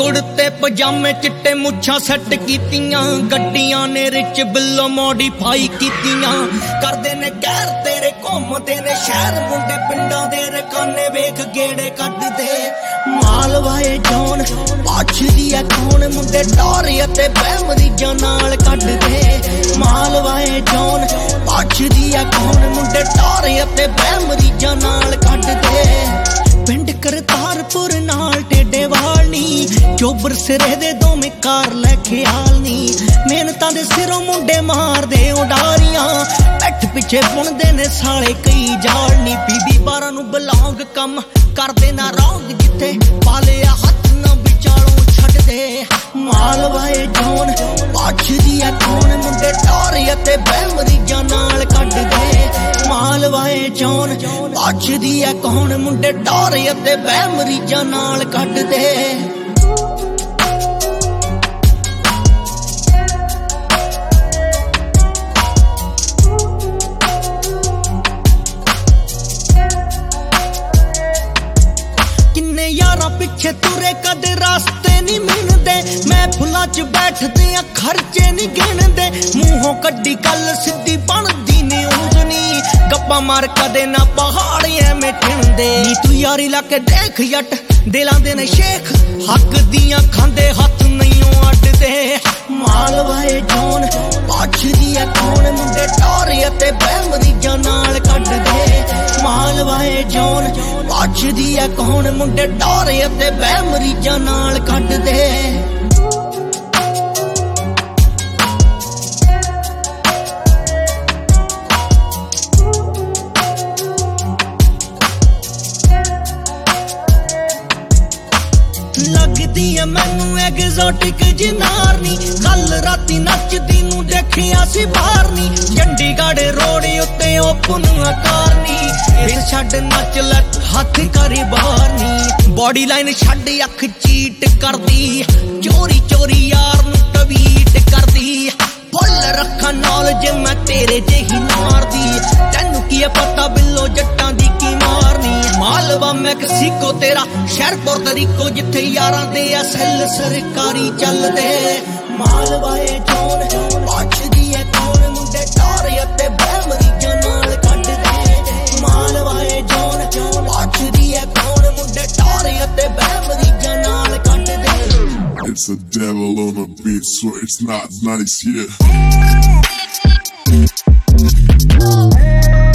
कुड़ते पजामे चिट्टे मुच्छां सैट कीतियां गड्डियां ने रिच बिल्लो मॉडिफाई कीतियां करदे ने गैर तेरे घूमदे ने शहर मुंडे पिंडां दे रकाने वेख गेड़े कड्डदे मालवाए जौन पाछदी है कौन मुंडे डोरे अते बेमरीजां नाल कड्डदे मालवाए जौन पाछदी है कौन मुंडे डोरे अते बेमरीजां नाल कड्डदे पिंड करतारपुर नाल टेडे वाल नी चोबर सिरे दे दोवें कार लैके आल नी मेहनतां दे सिरों मुंडे मार दे उडारियां बैठ पिछे बुनदे ने साले कई जाल नी बीबी 12 नूं बिलोंग कम करदे ना रौंग जिथे पाले हथ ना विचालों छड्ड दे मालवाए जौन पाछदी है कौन मुंडे डोरे अते बेमरीजां नाल कड्ड दे मालवाए जौन पाछदी है कौन मुंडे डोरे अते बेमरीजां नाल कड्ड दे पिछे तुरे कदे रास्ते नहीं मिलदे मैं फुलां च बैठदे आ खर्चे नहीं गिनदे मूहों कड्डी गल सिद्धी बनदी नी उंजनी गप्पा मार कदे ना पहाड़ियां में ठिंदे नी तू यारी लाके देख जट दिलां दे ने शेख हक दियां खांदे हथ नहीं अड्डदे मालवाए जौन पाछदी है कौन मुंडे डोरे अते बेमरीजां नाल कड्ड दे मालवाए जौन पाछदी है कौन मुंडे डोरे अते बेमरीजां नाल कड्ड दे लगदी है मैनू एग्जोटिक जिनारनी कल राती नचदी नू देखिया सी बारनी चंडीगढ़ रोड उत्ते ओपन अकारनी फिर छड़ नच लट हाथ करी बारनी बॉडी लाइन छड़ अख चीट करदी चोरी चोरी यार नू ट्वीट करदी फुल रखा नॉलेज मैं तेरे जेही मारदी तैनू की पता बिल्लो जट्टां दी की मारनी मालवा मैक्सिको तेरा शहर पोर्टरिको जिथे यारां दे असल सरकारी चलदे मालवाए जौन पाछदी है कौन मुंडे डोरे अते बेमरीजां नाल कड्ड दे मालवाए जौन पाछदी है कौन मुंडे डोरे अते बेमरीजां नाल कड्ड दे It's a devil on a beat, so it's not nice here.